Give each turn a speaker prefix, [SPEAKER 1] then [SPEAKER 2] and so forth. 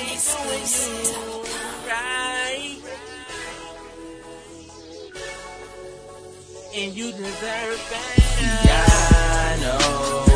[SPEAKER 1] doing you right, and you deserve better.
[SPEAKER 2] Yeah, I know.